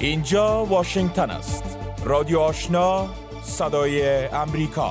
اینجا واشنگتن است. رادیو آشنا، صدای امریکا.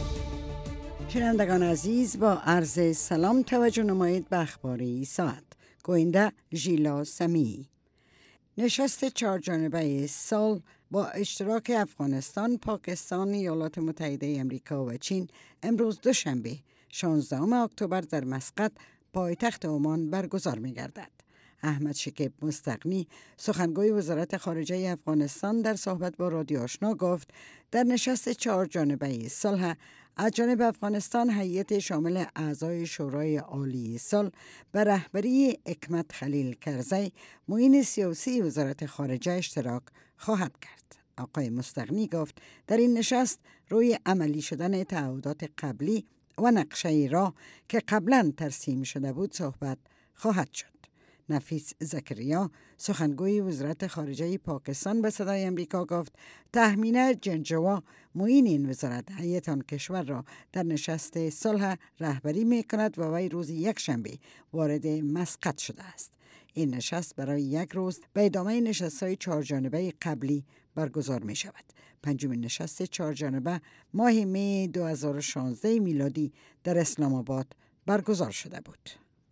شنوندگان عزیز، با عرض سلام توجه نمایید به اخبار ساعت. گوینده ژیلا سمیعی. نشست 4 جانبه سال با اشتراک افغانستان، پاکستان، ایالات متحده امریکا و چین امروز دوشنبه 16 اکتبر در مسقط پایتخت عمان برگزار می گردد. احمد شکیب مستغنی، سخنگوی وزارت خارجه افغانستان، در صحبت با رادیو آشنا گفت در نشست 4 جانبه صلح از جانب افغانستان هیئت شامل اعضای شورای عالی صلح به رهبری حکمت خلیل کرزی، معین سیاسی وزارت خارجه، اشتراک خواهد کرد. آقای مستغنی گفت در این نشست روی عملی شدن تعهدات قبلی و نقشه راه که قبلا ترسیم شده بود صحبت خواهد شد. نفیس زکریا، سخنگوی وزارت خارجه پاکستان، به صدای امریکا گفت تهمینه جنجوا، معین این وزارت، هیئت آن کشور را در نشست صلح رهبری می کند و وی روز یکشنبه وارد مسقط شده است. این نشست برای یک روز به ادامه نشست‌های 4 جانبه قبلی برگزار می شود. پنجمین نشست 4 جانبه ماه می 2016 میلادی در اسلام آباد برگزار شده بود.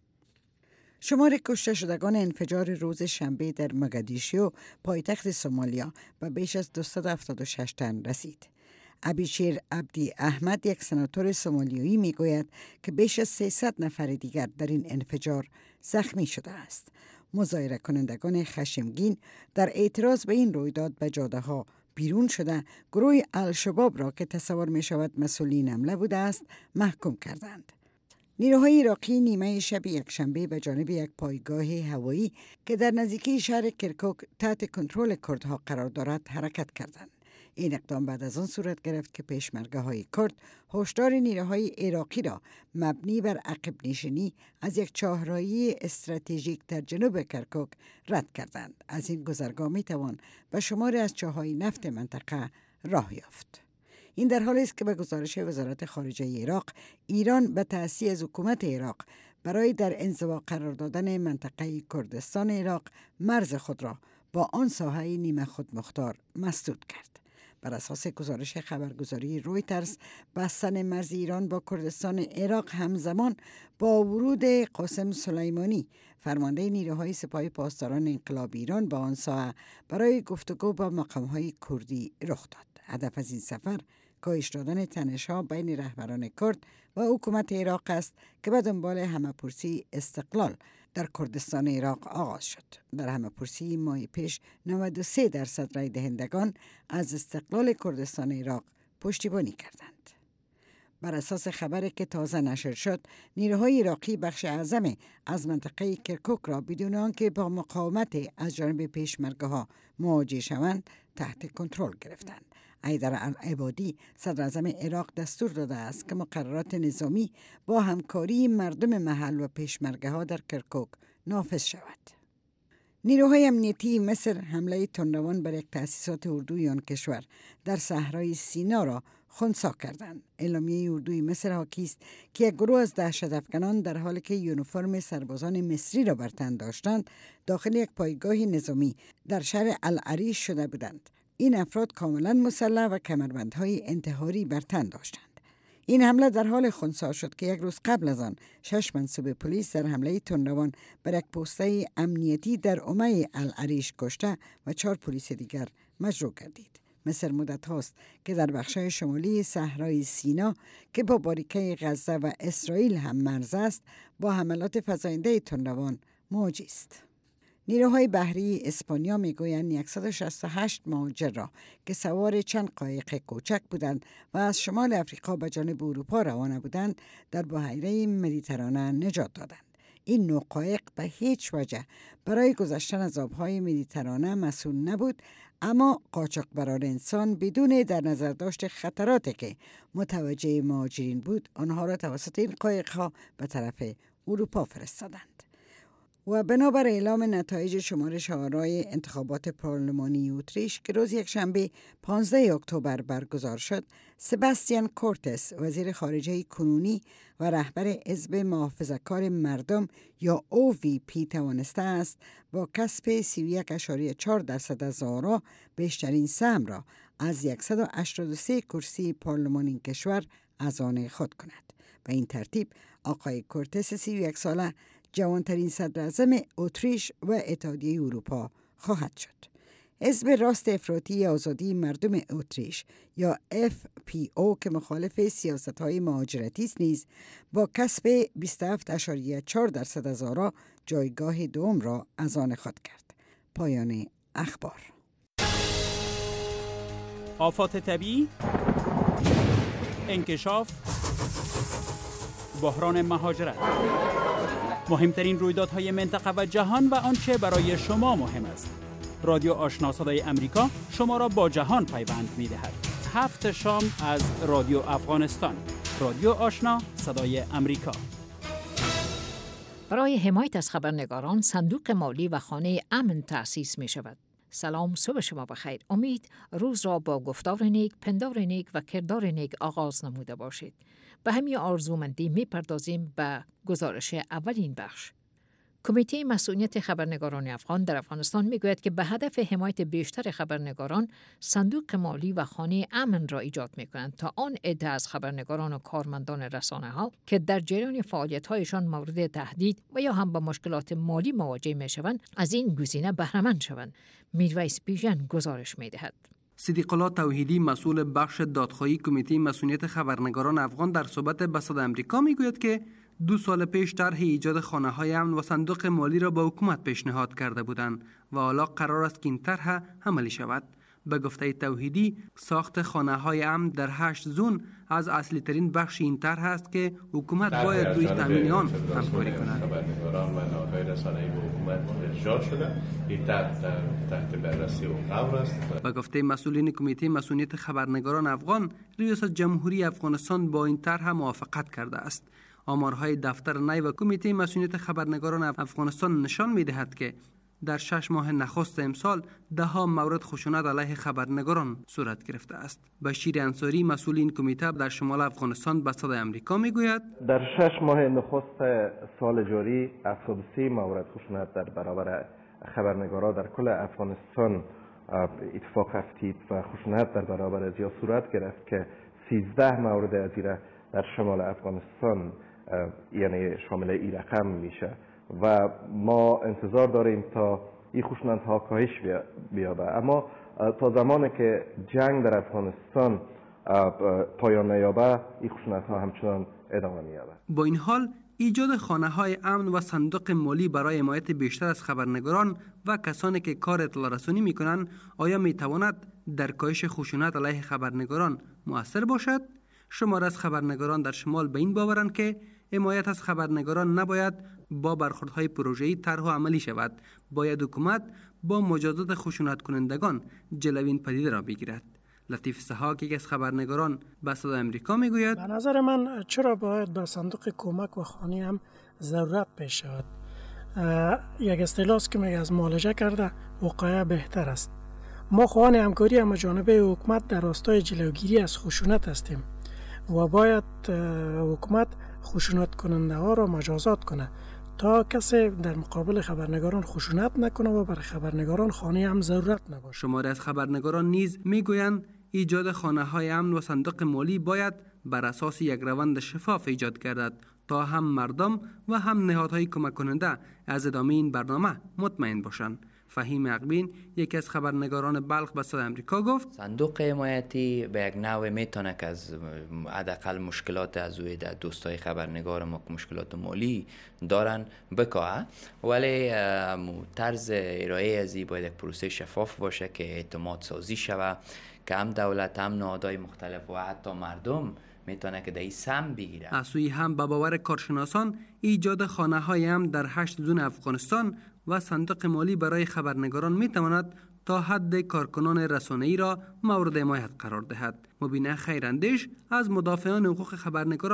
شمار کشته شدگان انفجار روز شنبه در مگادیشو، پایتخت سومالیا، به بیش از 276 تن رسید. ابیشیر عبدی احمد، یک سناتور سومالیایی، میگوید که بیش از 300 نفر دیگر در این انفجار زخمی شده است. مظاهره کنندگان خشمگین در اعتراض به این رویداد به جاده ها بیرون شده، گروه الشباب را که تصور می شود مسئولین حمله بوده است محکوم کردند. نیروهای عراقی نیمه شب یکشنبه به جانب یک پایگاه هوایی که در نزدیکی شهر کرکوک تحت کنترل کردها قرار دارد حرکت کردند. این اقدام بعد از آن صورت گرفت که پشمرگه‌های کرد هشدار نیروهای عراقی را مبنی بر عقب نشینی از یک چهارراهی استراتژیک در جنوب کرکوک رد کردند. از این گذرگاه میتوان به شماری از چاهای نفت منطقه راه یافت. این در حالی است که به گزارش وزارت خارجه عراق، ایران به تأسیس از حکومت عراق برای در انزوا قرار دادن منطقه کردستان عراق مرز خود را با آن ساحه نیمه خود مختار مسدود کرد. بر اساس گزارش خبرگزاری رویترز، بستن مرز ایران با کردستان عراق همزمان با ورود قاسم سلیمانی، فرمانده نیروهای سپاه پاسداران انقلاب ایران، با آن ساحه برای گفتگو با مقام‌های کردی رخ داد. هدف از این سفر کاهش دادن تنش‌ها بین رهبران کرد و حکومت عراق است که به دنبال همه‌پرسی استقلال در کردستان عراق آغاز شد. در همه‌پرسی ماه پیش 93% رای دهندگان از استقلال کردستان عراق پشتیبانی کردند. بر اساس خبری که تازه نشر شد، نیروهای عراقی بخش اعظم از منطقه کرکوک را بدون آنکه با مقاومت از جانب پشمرگه‌ها مواجه شوند تحت کنترل گرفتند. حیدر العبادی، صدر اعظم عراق، دستور داده است که مقررات نظامی با همکاری مردم محل و پشمرگه‌ها در کرکوک نافذ شود. نیروهای امنیتی مصر حمله تندروان بر یک تأسیسات اردوی آن کشور در صحرای سینا را خنثی کردند. اعلامیه اردوی مصر حاکی است که یک گروه از دهشت‌افکنان در حالی که یونیفرم سربازان مصری را بر تن داشتند، داخل یک پایگاه نظامی در شهر العریش شده بودند. این افراد کاملا مسلح و کمربندهای انتحاری بر تن داشتند. این حمله در حال خنثی شد که یک روز قبل از آن 6 منصوب پلیس در حمله تندروان بر یک پسته امنیتی در عمه العریش کشته و 4 پلیس دیگر مجروح گردید. مصر مدت هاست که در بخش‌های شمالی صحرای سینا که با باریکه غزه و اسرائیل هم مرز است، با حملات فزاینده تندروان مواجه است. نیروهای بحری اسپانیا میگویند 168 مهاجر را که سوار چند قایق کوچک بودند و از شمال افریقا به جانب اروپا روانه بودند، در بحیره مدیترانه نجات دادند. این نوع قایق به هیچ وجه برای گذشتن از آبهای مدیترانه مسئول نبود، اما قاچاقبران انسان بدون در نظر داشت خطراتی که متوجه مهاجرین بود، آنها را توسط این قایق‌ها به طرف اروپا فرستادند. و بنابر اعلام نتایج شمارش آرای انتخابات پارلمانی اتریش که روز یکشنبه 15 اکتبر برگزار شد، سباستیان کورتس وزیر خارجه کنونی و رهبر حزب محافظه‌کار مردم یا OVP توانسته است با کسب 31.4% از آرا بیشترین سهم را از 183 کرسی پارلمان این کشور از آن خود کند. به این ترتیب آقای کورتس 31 ساله جوانترین صدراعظم اتریش و اتحادیه اروپا خواهد شد. حزب راست افراطی آزادی مردم اتریش یا FPO که مخالف سیاست‌های مهاجرتی است نیز با کسب 27.4% از آرا جایگاه دوم را از آن خود کرد. پایان اخبار. آفات طبیعی، انکشاف، بحران مهاجرت، مهمترین رویدادهای منطقه و جهان و آنچه برای شما مهم است. رادیو آشنا صدای امریکا شما را با جهان پیوند می‌دهد. 7 شام از رادیو افغانستان. رادیو آشنا صدای امریکا. برای حمایت از خبرنگاران صندوق مالی و خانه امن تأسیس می شود. سلام، صبح شما بخیر. امید روز را با گفتار نیک، پندار نیک و کردار نیک آغاز نموده باشید. به همین آرزومندی می پردازیم به گزارش اولین بخش. کمیته مسئولیت خبرنگاران افغان در افغانستان می گوید که به هدف حمایت بیشتر خبرنگاران صندوق مالی و خانه امن را ایجاد می کنند تا آن عده از خبرنگاران و کارمندان رسانه ها که در جریان فعالیت هایشان مورد تهدید و یا هم با مشکلات مالی مواجه می شوند از این گزینه بهره مند شوند. میرویس بیژن گزارش می دهد. صدیق الله توحیدی مسئول بخش دادخواهی کمیته مسئولیت خبرنگاران افغان در صحبت به صدای آمریکا میگوید که 2 سال پیش طرح ایجاد خانه‌های امن و صندوق مالی را به حکومت پیشنهاد کرده بودند و حالا قرار است که این طرح عملی شود. به گفته توحیدی ساخت خانه‌های امن در 8 زون از اصلی ترین بخش این طرح است که حکومت باید روی تامین آن همکاری کند. خبرنگاران و نهادهای رسانه‌ای به حکومت ارجاع شده. این تحت بررسی و غور است. به گفته مسئولین کمیته مسئولیت خبرنگاران افغان، ریاست جمهوری افغانستان با این طرح موافقت کرده است. آمارهای دفتر نی و کمیته مسئولیت خبرنگاران افغانستان نشان می‌دهد که در 6 ماه نخست امسال 10 مورد خشونت علیه خبرنگاران صورت گرفته است. بشیر انصاری مسئول این کمیته در شمال افغانستان به صدای آمریکا میگوید در 6 ماه نخست سال جاری 73 مورد خشونت در برابر خبرنگاران در کل افغانستان اتفاق افتید و خشونت در برابر از یا صورت گرفت که 13 مورد از این در شمال افغانستان یعنی شامل این رقم میشه و ما انتظار داریم تا این خشونت ها کاهش بیابه، اما تا زمانی که جنگ در افغانستان پایان نیابه این خشونت ها همچنان ادامه میابه. با این حال ایجاد خانه های امن و صندوق مالی برای حمایت بیشتر از خبرنگاران و کسانی که کار اطلاع رسانی میکنند آیا میتواند در کاهش خشونت علیه خبرنگاران مؤثر باشد؟ شمار از خبرنگاران در شمال به این باورند که حمایت از خبرنگاران نباید با برخوردهای پروژه‌ای طرح و عملی شود. باید حکومت با مجازات خشونت کنندگان جلوی این پدیده را بگیرد. لطیف سحاک یکی از خبرنگاران به صدای آمریکا میگوید به نظر من چرا باید به صندوق کمک و خانه هم ضرورت پیش شود؟ یک اصطلاح است که میگه از معالجه کرده وقایع بهتر است. ما خواهان همکاری هم جانبه حکومت در راستای جلوگیری از خشونت هستیم و باید حکومت خشونت کننده ها را مجازات کنه تا کسی در مقابل خبرنگاران خشونت نکنه و برای خبرنگاران خانه هم ضرورت نباشه. شماری از خبرنگاران نیز میگویند ایجاد خانه های امن و صندوق مالی باید بر اساس یک روند شفاف ایجاد گردد تا هم مردم و هم نهادهای کمک کننده از ادامه این برنامه مطمئن باشند. فهیم عقبین یکی از خبرنگاران بلخ به صدای آمریکا گفت صندوق حمایتی به یک نوع میتونه که از حداقل مشکلات از اوی در دوستای خبرنگار ما که مشکلات مالی دارن بکاه، ولی طرز ارائه از این باید یک پروسه شفاف باشه که اعتماد سازی شوه که هم دولت هم نهادهای مختلف و حتی مردم میتونه که در این سهم بگیره. از سوی هم به باور کارشناسان ایجاد خانه های هم در 8 زون افغانستان و صندوق مالی برای خبرنگاران میتواند تا حد کارکنان رسانه‌ای را مورد حمایت قرار دهد. مبینه خیراندیش از مدافعان حقوق خبرنگاران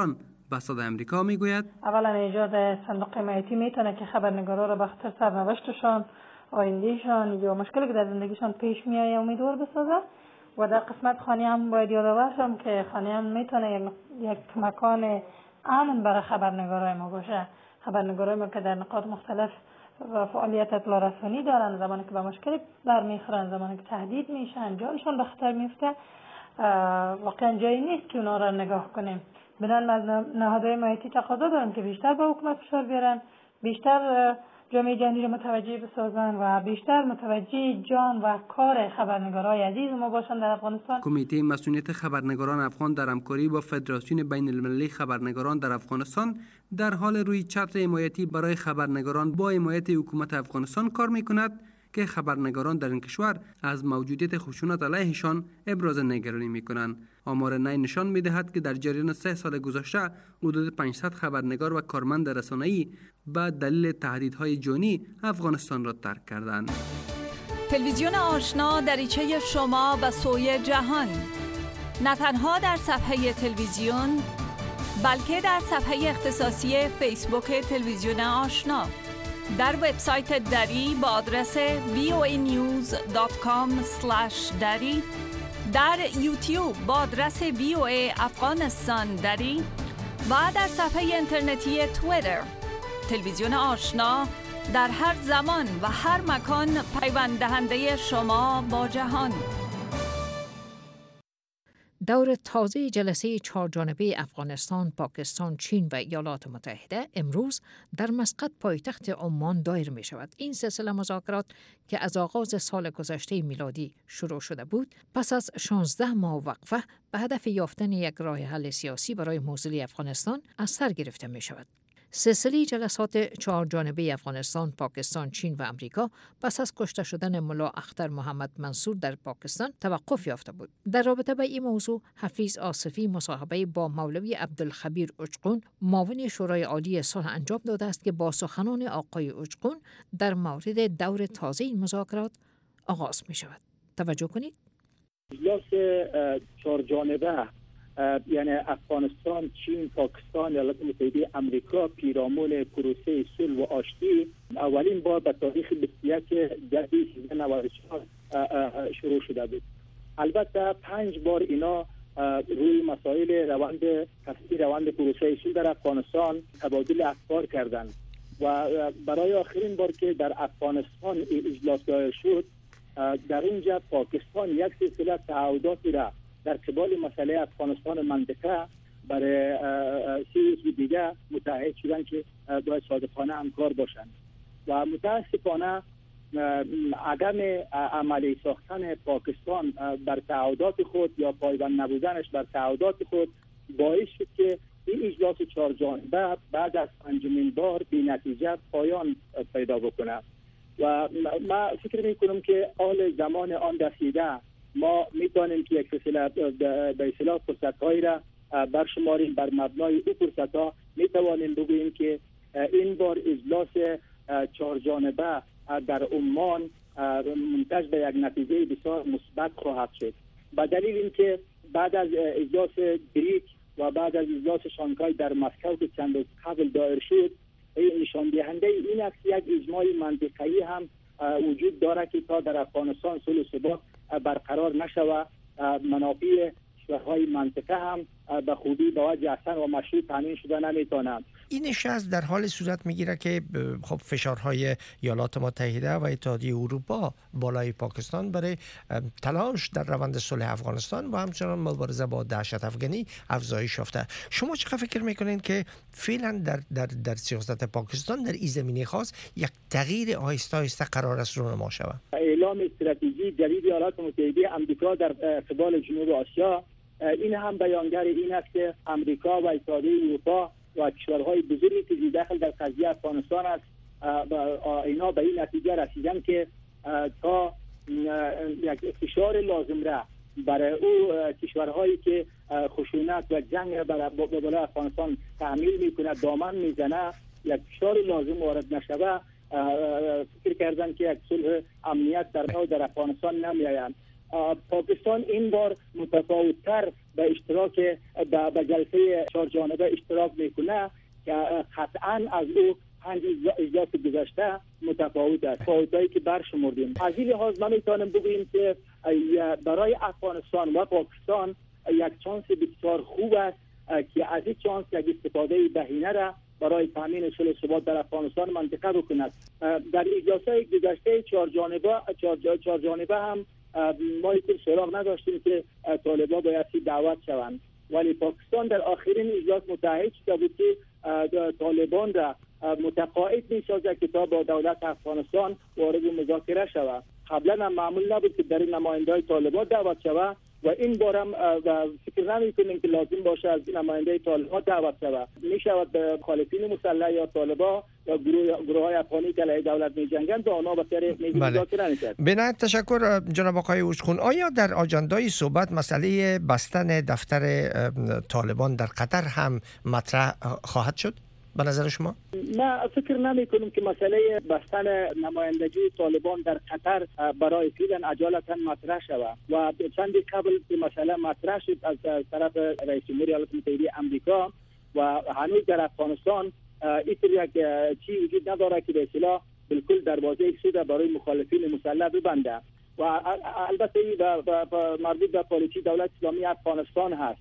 به صدای امریکا میگوید اولا ایجاد صندوق حمایتی میتونه که خبرنگارا را به خاطر سرنوشتشان، آیندهشان یا مشکلی که در زندگیشان پیش میآید امیدوار بسازه. و در قسمت خانه هم باید یادآور شم که خانه هم میتونه یک مکان امن برای خبرنگارای ما باشه. خبرنگارای ما که در نقاط مختلف فعالیت اطلاع رسانی دارن، زمانی که به مشکل برمیخورن، زمانی که تهدید میشن، جانشون به خطر میفته، واقعا جایی نیست که اونا را نگاه کنیم. بدن از نهادهای حمایتی تقاضا دارن که بیشتر به حکومت فشار بیارن، بیشتر جامعه جهانی را متوجه بسازن و بیشتر متوجه جان و کار خبرنگارای عزیز ما باشن در افغانستان. کمیته مسئولیت خبرنگاران افغان در همکاری با فدراسیون بین المللی خبرنگاران در افغانستان در حال روی چتر حمایتی برای خبرنگاران با حمایت حکومت افغانستان کار می‌کند که خبرنگاران در این کشور از موجودیت خشونت علیهشان ابراز نگرانی می‌کنند. آمار نئی نشان می‌دهد که در جریان 3 سال گذشته حدود 500 خبرنگار و کارمند رسانه‌ای به دلیل تهدیدهای جانی افغانستان را ترک کردند. تلویزیون آشنا دریچه شما به سوی جهان، نه تنها در صفحه تلویزیون بلکه در صفحه اختصاصی فیسبوک تلویزیون آشنا، در وبسایت دری با آدرس voanews.com/dari، در یوتیوب با آدرس VOA افغانستان دری و در صفحه اینترنتی توییتر. تلویزیون آشنا در هر زمان و هر مکان پیوند دهنده شما با جهان. دور تازه جلسه 4 جانبه افغانستان، پاکستان، چین و ایالات متحده امروز در مسقط پایتخت عمان دایر می شود. این سلسله مذاکرات که از آغاز سال گذشته میلادی شروع شده بود، پس از 16 ماه وقفه به هدف یافتن یک راه حل سیاسی برای موضوع افغانستان از سر گرفته می شود. سلسله جلسات 4 جانبه افغانستان، پاکستان، چین و امریکا پس از کشته شدن ملا اختر محمد منصور در پاکستان توقف یافته بود. در رابطه با این موضوع حفیظ آصفی مصاحبه با مولوی عبدالخبیر اجقون، معاون شورای عالی صلح انجام داده است که با سخنان آقای اجقون در مورد دور تازه این مذاکرات آغاز می شود. توجه کنید. اجلاس 4 جانبه یعنی افغانستان، چین، پاکستان، ایالات متحده آمریکا پیرامون پروسه صلح و آشتی اولین بار به تاریخ 21 دی 1394 شروع شده بود. البته 5 بار اینا روی مسائل روند پروسه صلح در افغانستان تبادل افکار کردند و برای آخرین بار که در افغانستان اجلاس دایر شد، در اونجا پاکستان یک سلسله تعهداتی را در قبال مسئله افغانستان منطقه برای 3 عضو دیگه متعهد شدن که باید صادقانه همکار باشند و متاسفانه عدم عملی ساختن پاکستان بر تعهدات خود یا پایبند نبودنش بر تعهدات خود باعث شد که این اجلاس 4 جانبه بعد از 5مین بار بی نتیجه پایان پیدا بکنه و ما فکر میکنم که آل زمان آن رسیده. ما میتونیم که یک سلسله به اصطلاح فرصت‌هایی را برشماریم. بر مبنای این فرصت‌ها میتوانیم بگوییم که این بار اجلاس 4 جانبه در عمان منتج به یک نتیجه بسیار مثبت خواهد شد، به دلیل اینکه بعد از اجلاس بریک و بعد از اجلاس شانگهای در مسکو که چند روز قبل دایر شد، نشان دهنده این است یک اجماع منطقه‌ای هم وجود دارد که تا در افغانستان صلح و ثبات برقرار نشوه، منافع کشورهای منطقه هم به خودی با وجه اصلا و مشروع تامین شده نمیتونند. این نشست در حال صورت میگیره که خب فشارهای ایالات متحده و اتحادیه اروپا بالای پاکستان برای تلاش در روند صلح افغانستان و همچنان مبارزه با دهشت افغانی افزایش یافته. شما چقدر فکر میکنین که فعلا در سیاست پاکستان در این زمینه خاص یک تغییر آهسته آهسته قرار است رونما شود؟ اعلام استراتژی جدید ایالات متحده آمریکا در قبال جنوب آسیا این هم بیانگر این است که آمریکا و اتحادیه اروپا و کشورهای بزرگی که داخل در قضیه افغانستان است اینا به این نتیجه رسیدن که تا یک فشار لازم را برای او کشورهایی که خشونت و جنگ بالای افغانستان تحمیل میکنه دامن میزنه، یک فشار لازم وارد نشوه، فکر کردن که یک صلح امنیت در افغانستان نمیآید پاکستان این بار متفاوت‌تر به اشتراک به جلسه 4 جانبه اشتراک میکنه که قطعاً از او 5 اجلاس گذشته متفاوت است. تفاوتایی که برشمردیم. از این لحاظ ما میتونیم بگوییم که برای افغانستان و پاکستان یک شانس بسیار خوب است که از این شانس یک استفاده بهینه را برای تامین صلح و ثبات در افغانستان منطقه بکند. در اجلاس‌های گذشته 4 جانبه هم ما هیچ سراغ نداشتیم که طالبان بایستی دعوت شوند، ولی پاکستان در آخرین اجلاس متحد شده بود که طالبان را متقاعد می‌سازد که تا با دولت افغانستان وارد مذاکره شود. قبلا هم معمول نبود که در نماینده‌های طالبان دعوت شود و این بارم فکر نمی‌کنیم که لازم باشه از نماینده طالبان دعوت شود. می‌شود به مخالفین مسلح یا طالبان یا گروه‌های افغانی که علیه دولت می‌جنگند با آنها به سر میز مذاکره نشد. بنایت تشکر جناب آقای اوشخون. آیا در آجندای صحبت مسئله بستن دفتر طالبان در قطر هم مطرح خواهد شد به نظر شما؟ من فکر نمی کنم که مسئله بستن نمایندگی طالبان در قطر برای فعلا عجالتا مطرح شود و چندی قبل که مسئله مطرح شد از طرف رئیس جمهور ایالات متحده آمریکا و هنوز در افغانستان اینطور یک چیزی وجود نداره که به اصطلاح بالکل دروازه سود برای مخالفین مسلح ببنده و البته مربوط به پالیسی دولت اسلامی افغانستان هست.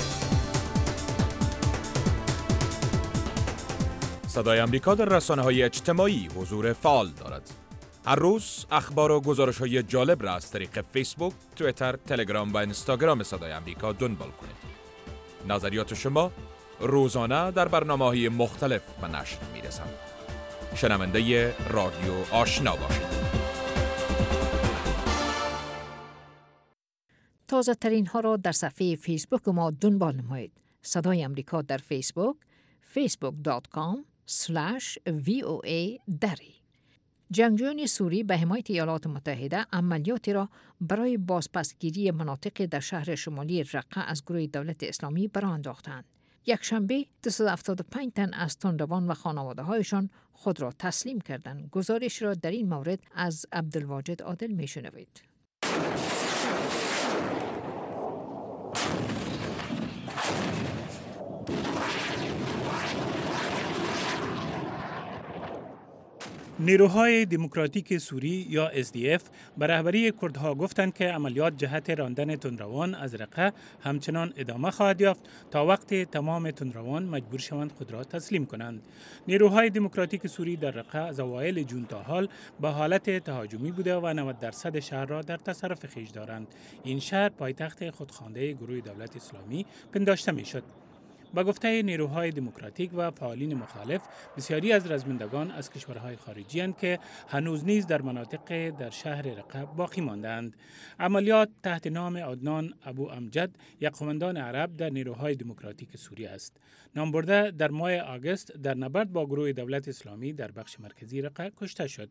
صدای آمریکا در رسانه‌های اجتماعی حضور فعال دارد. هر روز اخبار و گزارش‌های جالب را از طریق فیسبوک، توییتر، تلگرام و اینستاگرام صدای آمریکا دنبال کنید. نظریات شما روزانه در برنامه‌های مختلف به نشر می‌رسند. شنونده رادیو آشنا باشید. تازه ترین ها را در صفحه فیسبوک ما دنبال نمایید. صدای آمریکا در فیسبوک facebook.com/VOA دری. جنگجویان سوری به حمایت ایالات متحده عملیاتی را برای بازپسگیری مناطق در شهر شمالی رقه از گروه دولت اسلامی برآ انداختند. یکشنبه 275 تن از تندروان و خانواده‌هایشان خود را تسلیم کردند. گزارش را در این مورد از عبدالواجد عادل میشنوید. نیروهای دموکراتیک سوری یا SDF به رهبری کردها گفتند که عملیات جهت راندن تندروان از رقه همچنان ادامه خواهد یافت تا وقتی تمام تندروان مجبور شوند خود را تسلیم کنند. نیروهای دموکراتیک سوری در رقه از اوایل جون تا حال به حالت تهاجمی بوده و 90% شهر را در تصرف خویش دارند. این شهر پایتخت خودخوانده گروه دولت اسلامی پنداشته میشد. با گفته نیروهای دموکراتیک و فعالین مخالف، بسیاری از رزمندگان از کشورهای خارجی اند که هنوز نیز در مناطق در شهر رقه باقی ماندند. عملیات تحت نام عدنان ابو امجد، یک قماندان عرب در نیروهای دموکراتیک سوریه است. نام برده در ماه آگوست در نبرد با گروه دولت اسلامی در بخش مرکزی رقه کشته شد.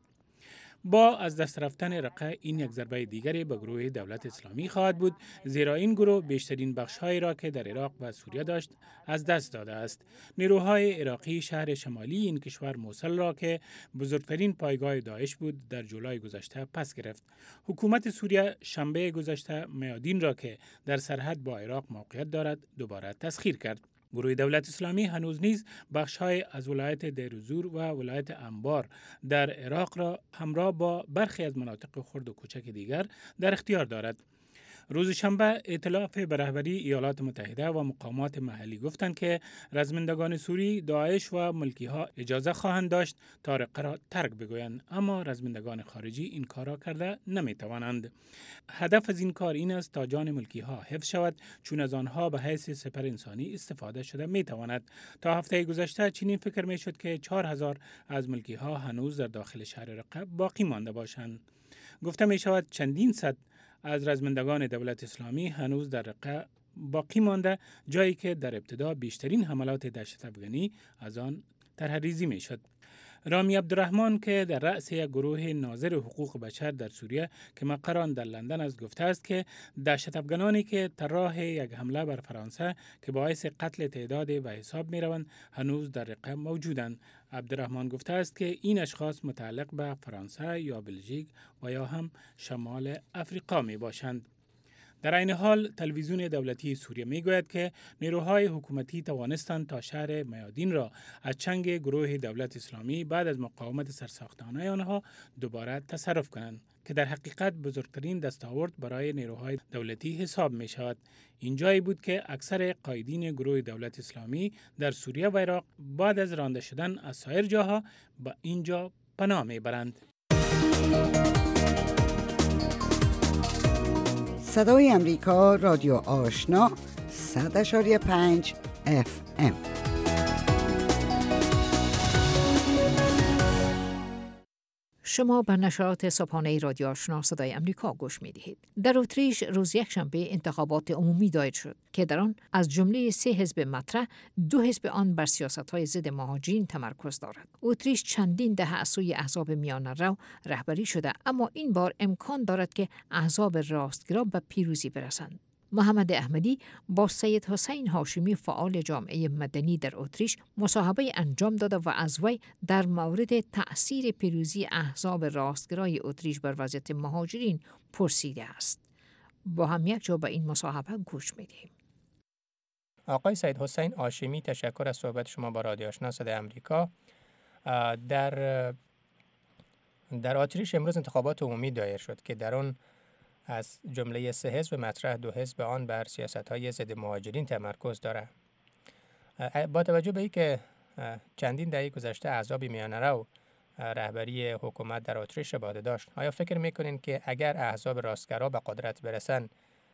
با از دست رفتن رقه این یک ضربه دیگری به گروه دولت اسلامی خواهد بود، زیرا این گروه بیشترین بخش‌هایی را که در عراق و سوریه داشت از دست داده است. نیروهای عراقی شهر شمالی این کشور موصل را که بزرگترین پایگاه داعش بود در جولای گذشته پس گرفت. حکومت سوریه شنبه گذشته میادین را که در سرحد با عراق موقعیت دارد دوباره تسخیر کرد. گروه دولت اسلامی هنوز نیز بخش‌های از ولایت دیروزور و ولایت انبار در عراق را همراه با برخی از مناطق خرد و کوچک دیگر در اختیار دارد. روز شنبه ائتلاف به رهبری ایالات متحده و مقامات محلی گفتند که رزمندگان سوری، داعش و ملکی‌ها اجازه خواهند داشت تا رقه را ترک بگویند، اما رزمندگان خارجی این کار را کرده نمی‌توانند. هدف از این کار این است تا جان ملکی‌ها حفظ شود، چون از آنها به حیث سپر انسانی استفاده شده می‌تواند. تا هفته گذشته چنین فکر می‌شد که 4000 از ملکی‌ها هنوز در داخل شهر رقه باقی مانده باشند. گفته می‌شود چندین صد از رزمندگان دولت اسلامی هنوز در رقه باقی مانده، جایی که در ابتدا بیشترین حملات دهشت افغانی از آن طرح‌ریزی میشد. رامی عبدالرحمن که در رأس یک گروه ناظر حقوق بشر در سوریه که مقر آن در لندن است گفته است که دهشت افغانانی که طراح یک حمله بر فرانسه که باعث قتل تعداد به حساب می روند هنوز در رقه موجودند. عبدالرحمن گفته است که این اشخاص متعلق به فرانسه یا بلژیک و یا هم شمال افریقا می باشند. در این حال تلویزیون دولتی سوریه میگوید که نیروهای حکومتی توانستند تا شهر میادین را از چنگ گروه دولت اسلامی بعد از مقاومت سرساختانه آنها دوباره تصرف کنند که در حقیقت بزرگترین دستاورد برای نیروهای دولتی حساب می شود. این جایی بود که اکثر قایدین گروه دولت اسلامی در سوریه و عراق بعد از رانده شدن از سایر جاها به اینجا پناه می برند. صدای امریکا، رادیو آشنا، 100.5 FM. شما به نشرات صبحانه رادیو آشنا صدای امریکا گوش می‌دهید. در اتریش روز یکشنبه انتخابات عمومی دایر شد که در آن از جمله 3 حزب مطرح 2 حزب آن بر سیاست‌های ضد مهاجرین تمرکز دارد. اتریش چندین دهه از سوی احزاب میانه‌رو رهبری شده، اما این بار امکان دارد که احزاب راستگرا به پیروزی برسند. محمد احمدی با سید حسین هاشمی فعال جامعه مدنی در اتریش مصاحبه انجام داده و از وی در مورد تأثیر پیروزی احزاب راستگرای اتریش بر وضعیت مهاجرین پرسیده است. با هم یک جا به این مصاحبه گوش میدیم. آقای سید حسین هاشمی، تشکر از صحبت شما با رادیو آشنا صدای امریکا. در اتریش امروز انتخابات عمومی دایر شد که در آن از جمله 3 حزب مطرح 2 حزب آن بر سیاست‌های ضد مهاجرین تمرکز دارد. با توجه به اینکه چندین دهه گذشته احزاب میانه‌رو رهبری حکومت در اتریش به عهده داشت، آیا فکر می‌کنین که اگر احزاب راستگرا به قدرت برسند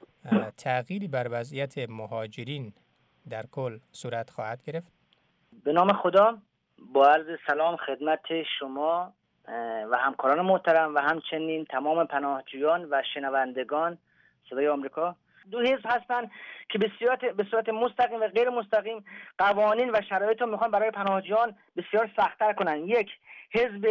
تغییری بر وضعیت مهاجرین در کل صورت خواهد گرفت؟ به نام خدا، با عرض سلام خدمت شما و همکاران محترم و همچنین تمام پناهجویان و شنوندگان صدای آمریکا. 2 حزب هستند که به صورت مستقیم و غیر مستقیم قوانین و شرایط رو میخوان برای پناهجویان بسیار سخت‌تر کنن. یک حزب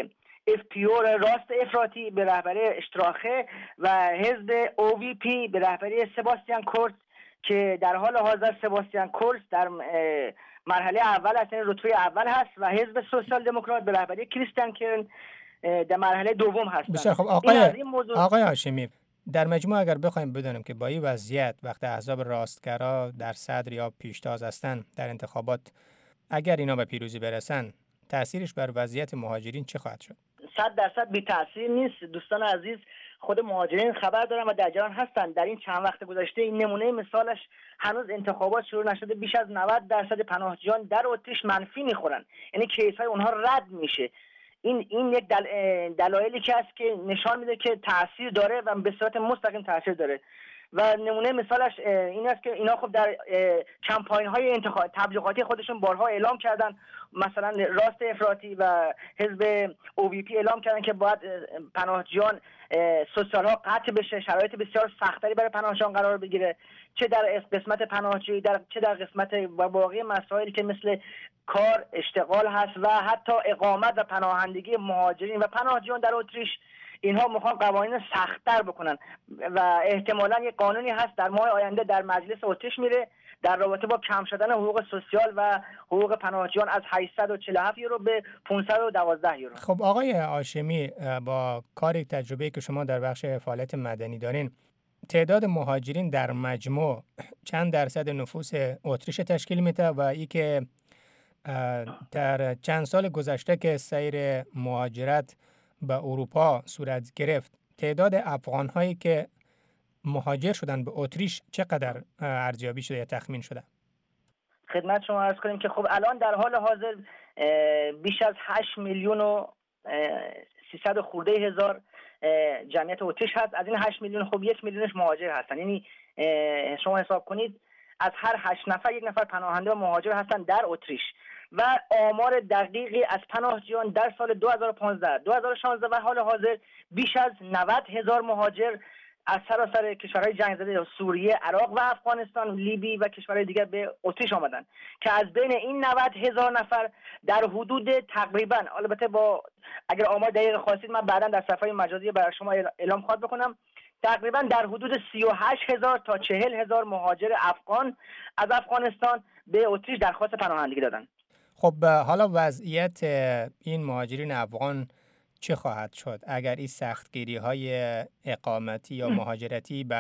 FPO راست افراطی به رهبری اشتراخه و حزب OVP به رهبری سباستیان کورتز که در حال حاضر سباستیان کورتز در مرحله اول است، رتبه اول هست، و حزب سوسیال دموکرات به رهبری کریستیان کرن در مرحله دوم هستند. بسیار خب آقای هاشمی، در مجموع اگر بخوایم بدونیم که با این وضعیت وقتی احزاب راستگرا در صدر یا پیشتاز هستند در انتخابات، اگر اینا به پیروزی برسن تأثیرش بر وضعیت مهاجرین چه خواهد شد؟ 100% بی تأثیر نیست. دوستان عزیز، خود مهاجرین خبر دارن و در جریان هستند. در این چند وقت گذشته این نمونه مثالش هنوز انتخابات شروع نشده بیش از 90% پناهجویان در اتریش منفی میخورن، یعنی کیس‌های اونها رد میشه. این یک دلایلی که است که نشان میده که تاثیر داره و به صورت مستقیم تاثیر داره. و نمونه مثالش این است که اینا خب در کمپاین‌های تبلیغاتی خودشون بارها اعلام کردن، مثلا راست افراطی و حزب OVP اعلام کردن که باید پناهجویان سوسیال‌ها قطع بشه، شرایط بسیار سخت‌تری برای پناهجویان قرار بگیره، چه در قسمت پناهجویی چه در قسمت باقی مسائلی که مثل کار، اشتغال هست و حتی اقامت و پناهندگی مهاجرین و پناهجویان در اتریش. اینها میخوان قوانین سخت‌تر بکنن و احتمالاً یک قانونی هست در ماه آینده در مجلس اتریش میره در رابطه با کم شدن حقوق سوسیال و حقوق پناهجویان از 847 یورو به 512 یورو. خب آقای هاشمی، با کار تجربه‌ای که شما در بخش فعالیت مدنی دارین، تعداد مهاجرین در مجموع چند درصد نفوس اتریش تشکیل میده و ای که در چند سال گذشته که سیر مهاجرت به اروپا صورت گرفت، تعداد افغان‌هایی که مهاجر شدن به اتریش چقدر ارزیابی شده یا تخمین شده؟ خدمت شما عرض کنیم که خب الان در حال حاضر بیش از 8 میلیون و 300 خورده هزار جمعیت اتریش هست. از این 8 میلیون خب 1 میلیونش مهاجر هستن، یعنی شما حساب کنید از هر 8 نفر 1 نفر پناهنده و مهاجر هستن در اتریش. و آمار دقیقی از پناهجویان در سال 2015 2016 و حال حاضر بیش از 90,000 مهاجر از سراسر کشورهای جنگ زده سوریه، عراق و افغانستان، لیبی و کشورهای دیگر به اتریش آمدن که از بین این 90,000 نفر در حدود تقریبا، البته با اگر آمار دقیق خواستید من بعدا در صفحه مجازی برای شما اعلام خواهد بکنم، تقریبا در حدود 38,000 تا 40,000 مهاجر افغان از افغانستان به اتریش درخواست پناهندگی دادن. خب حالا وضعیت این مهاجرین افغان چه خواهد شد اگر این سختگیری‌های اقامتی یا مهاجرتی بر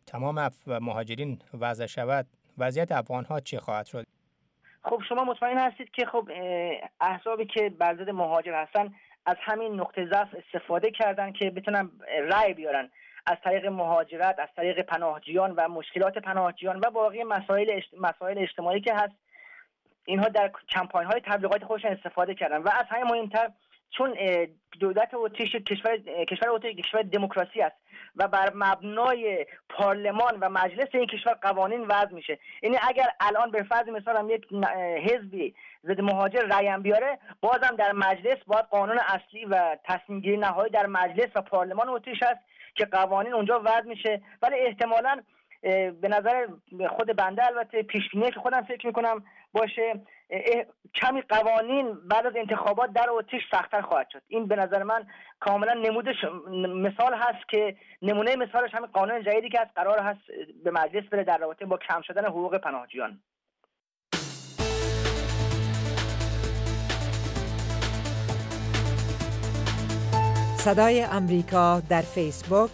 تمام مهاجرین وضع شود، وضعیت افغان‌ها چی خواهد شد؟ خب شما مطمئن هستید که خب احزابی که بر ضد مهاجر هستن از همین نقطه ضعف استفاده کردن که بتونن رأی بیارن از طریق مهاجرت، از طریق پناهجویان و مشکلات پناهجویان و باقی مسائل اجتماعی که هست. اینها در کمپاین‌های تبلیغات خودشون استفاده کردن و از همه مهمتر چون دولت اتریش کشور اتریش کشور دموکراسی است و بر مبنای پارلمان و مجلس این کشور قوانین وضع میشه. یعنی اگر الان به فرض مثال هم یک حزبی ضد مهاجر رأی بیاره، بازم در مجلس باید قانون اصلی و تصمیم گیری نهایی در مجلس و پارلمان اتریش است که قوانین اونجا وضع میشه. ولی احتمالاً به نظر خود بنده البته پیشبینی که خودم فکر میکنم باشه، کمی قوانین بعد از انتخابات در اتریش سخت‌تر خواهد شد. این به نظر من کاملا مثال هست که نمونه مثالش همین قانون جدیدی که از قرار هست به مجلس بره در رابطه با کم شدن حقوق پناهجویان. صدای امریکا در فیسبوک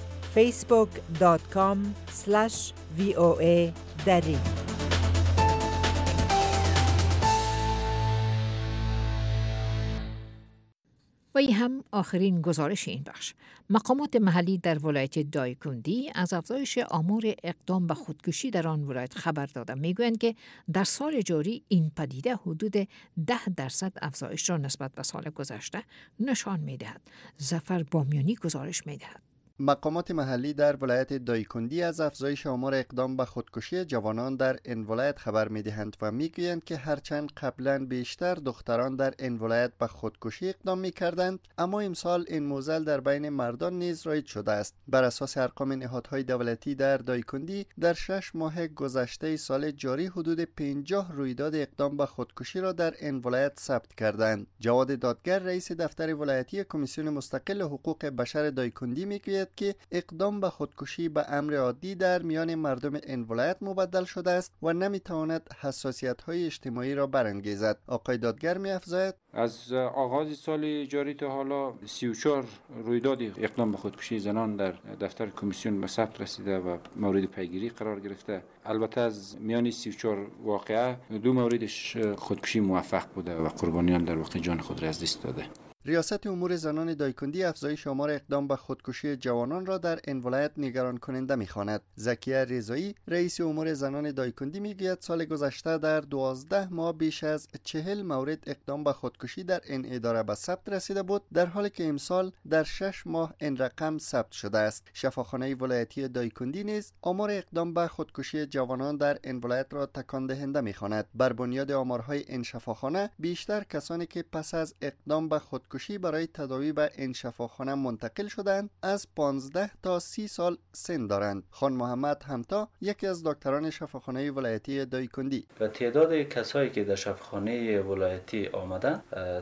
facebook.com/VOA دری. و این هم آخرین گزارش این بخش. مقامات محلی در ولایت دایکندی از افزایش آمار اقدام به خودکشی در آن ولایت خبر دادند. میگویند که در سال جاری این پدیده حدود 10% افزایش را نسبت به سال گذشته نشان میدهد. ظفر بامیانی گزارش میدهد. مقامات محلی در ولایت دایکندی از افزایش آمار اقدام به خودکشی جوانان در این ولایت خبر می‌دهند و می‌گویند که هرچند قبلا بیشتر دختران در این ولایت به خودکشی اقدام می‌کردند، اما امسال این معضل در بین مردان نیز رایج شده است. بر اساس ارقام نهادهای دولتی در دایکندی در 6 ماه گذشته سال جاری حدود 50 رویداد اقدام به خودکشی را در این ولایت ثبت کردند. جواد دادگر رئیس دفتر ولایتی کمیسیون مستقل حقوق بشر دایکندی می‌گوید که اقدام به خودکشی به امر عادی در میان مردم این ولایت مبدل شده است و نمیتواند حساسیت‌های اجتماعی را برانگیزد. آقای دادگر می‌افزاید از آغاز سال جاری تا حالا 34 رویداد اقدام به خودکشی زنان در دفتر کمیسیون به ثبت رسیده و مورد پیگیری قرار گرفته. البته از میان 34 واقعه 2 موردش خودکشی موفق بوده و قربانیان در واقع جان خود را از دست داده. ریاست امور زنان دایکندی افزایش آمار اقدام به خودکشی جوانان را در این ولایت نگران کننده می‌خواند. زکیه رضایی رئیس امور زنان دایکندی میگوید سال گذشته در 12 ماه بیش از 40 مورد اقدام به خودکشی در این اداره به ثبت رسیده بود، در حالی که امسال در 6 ماه این رقم ثبت شده است. شفاخانه ولایتی دایکندی نیز آمار اقدام به خودکشی جوانان در این ولایت را تکان دهنده می‌خواند. بر بنیاد آمارهای این شفاخانه بیشتر کسانی که پس از اقدام به خودکشی برای تداوی به این شفاخانه منتقل شدند از 15 تا 30 سال سن دارند. خان محمد همتا یکی از دکتران شفاخانه ولایتی دایکندی: و تعداد کسایی که در شفاخانه ولایتی آمدن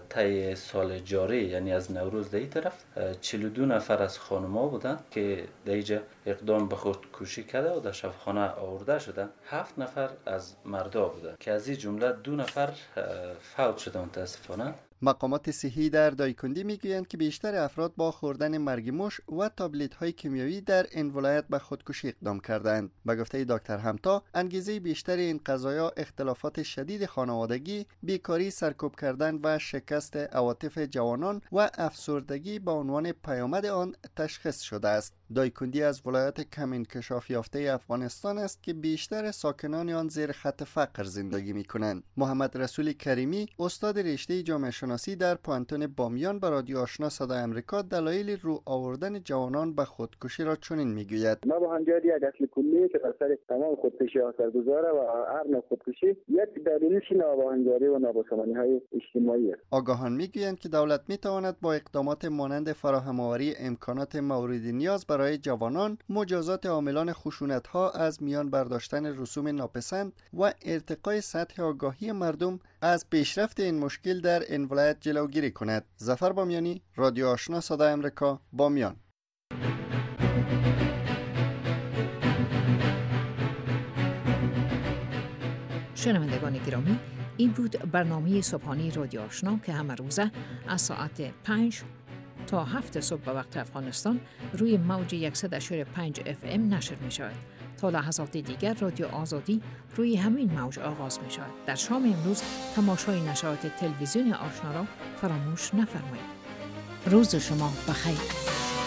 طی سال جاری، یعنی از نوروز در این طرف 42 نفر از خانم‌ها بودند که در اینجا اقدام به خودکشی کرده و در شفاخانه آورده شدند. 7 نفر از مردا بودند که از این جمله 2 نفر فوت شدند متاسفانه. مقامات صحی در دایکندی میگویند که بیشتر افراد با خوردن مرگ موش و تابلت های کیمیایی در این ولایت به خودکشی اقدام کردند. به گفته دکتر همتا، انگیزه بیشتر این قضایا اختلافات شدید خانوادگی، بیکاری، سرکوب کردن و شکست عواطف جوانان و افسردگی به عنوان پیامد آن تشخیص شده است. دایکندی از ولایت کم انکشاف یافته افغانستان است که بیشتر ساکنان آن زیر خط فقر زندگی می‌کنند. محمد رسول کریمی استاد رشته جامعه شناسی در پوانتون بامیان به رادیو آشنا صدای امریکا دلایل رو آوردن جوانان به خودکشی را چنین میگوید: نابهنجاری یک اصل کلی که بر سر تمام خودکشی اثرگذاره و هر نوع خودکشی یک دلیلش نابهنجاری و نابسامانی‌های اجتماعی است. آگاهان میگویند که دولت میتواند با اقدامات مانند فراهم‌آوری امکانات مورد نیاز برای جوانان، مجازات عاملان خشونت‌ها، از میان برداشتن رسوم ناپسند و ارتقای سطح آگاهی مردم از پیشرفت این مشکل در این ولایت جلوگیری کند. ظفر بامیانی، رادیو آشنا صدای امریکا، بامیان. شنوندگان گرامی، این بود برنامه صبحانه رادیو آشنا که همه روزه از ساعت 5 تا 7 صبح به وقت افغانستان روی موج 100.5 FM نشر می شود. تا لحظات دیگر رادیو آزادی روی همین موج آغاز می شود. در شام امروز تماشای نشرات تلویزیون آشنا را فراموش نفرمایید. روز شما بخیر.